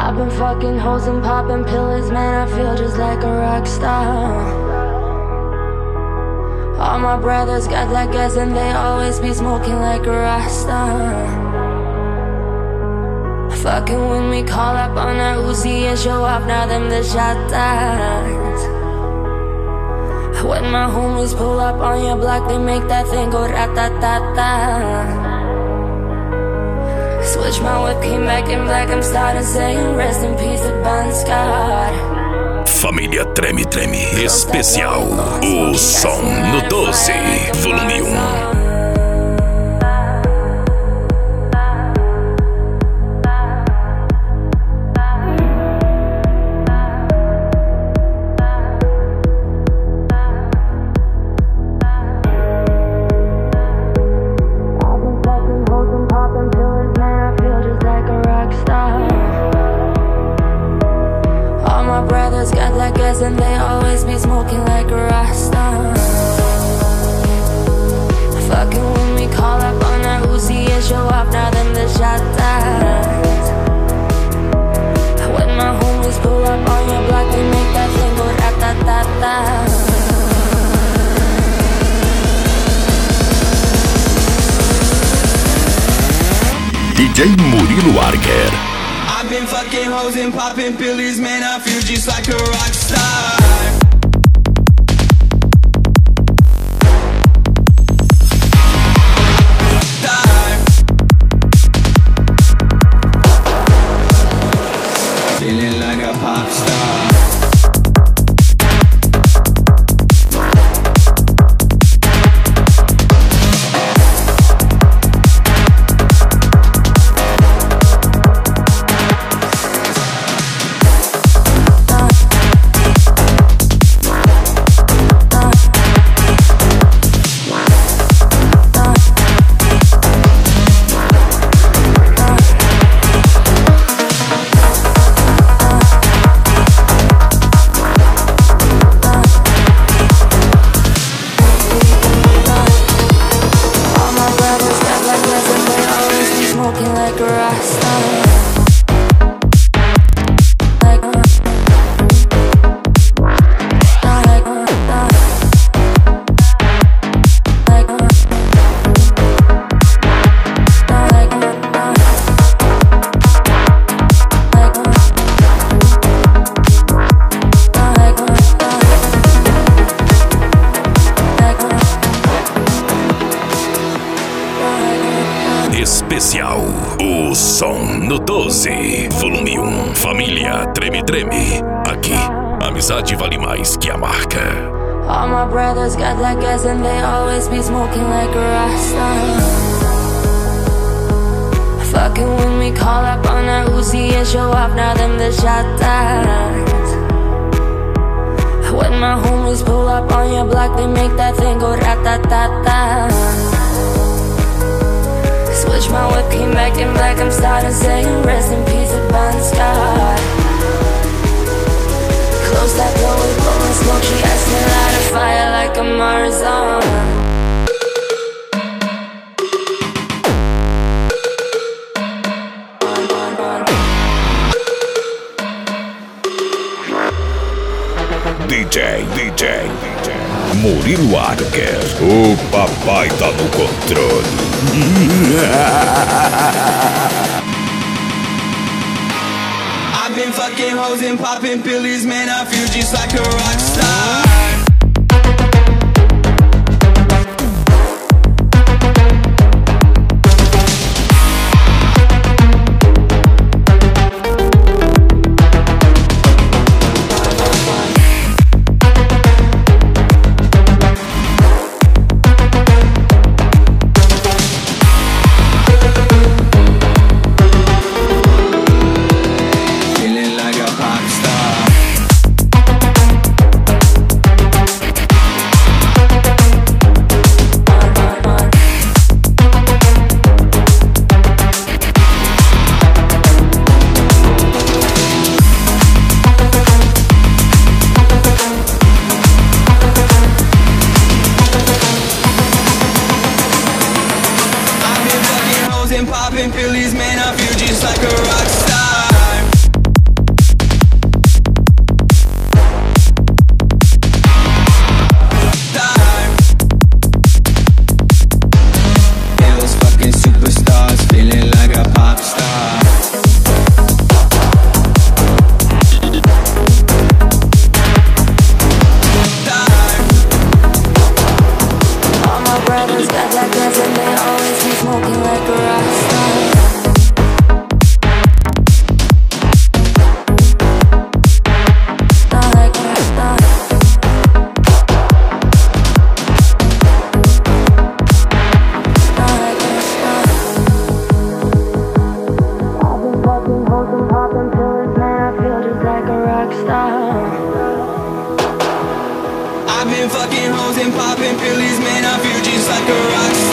I've been fucking hoes and popping pills, man, I feel just like a rock star. All my brothers got that gas and they always be smoking like a Rasta. Fucking when we call up on our Uzi and show off, now them the shotas. When my homies pull up on your block, they make that thing go rat-ta-ta-ta. Switch my whip, came back in black, I'm starting saying rest in peace to Bon Scott. Família Treme Treme Especial. O som no 12, volume 1. And they always be smoking like a Rasta. Fucking when we call up on our Uzi and show off, now them the shotas. When my homies pull up on your block, they make that thing go rat-ta-ta-ta. DJ Murilo Archer. I've been fucking hoes and popping pills, man, I feel just like a rock star. Feeling like a pop star. Especial, o som no 12, volume 1. Família Treme Treme. Aqui, a amizade vale mais que a marca. All my brothers got that gas and they always be smoking like a Rasta. Fucking when we call up on our Uzi and show off, now them the shotas. When my homies pull up on your block, they make that thing go rat-ta-ta-ta. Switch my whip, came back in black, I'm starting saying rest in peace to Bon Scott. Close that door, we blowing smoke, she asked me light a fire like a Marzon. DJ Murilo Archer, o papai tá no controle. I've been fucking hoes and popping pills, man, I feel just like a rock star. And popping pills, man, I feel just like a rock star. been fucking hoes and popping pillies, man, I feel just like a rock